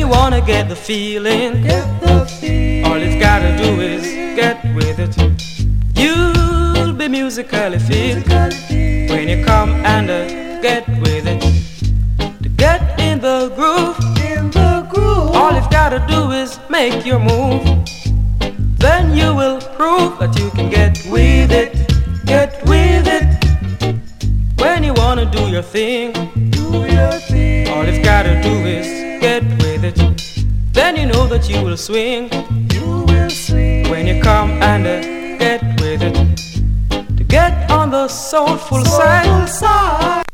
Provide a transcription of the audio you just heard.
you wanna get the feeling, all you've gotta do is get with it. You'll be musically fit when you come and get with it. To get in the groove, all you've gotta do is make your move. Then you will prove that you can get with it, get with it. When you wanna do your thing, all you've gotta do is get with it. Then you know that you will swing, when you come and get with it. To get on the soulful side,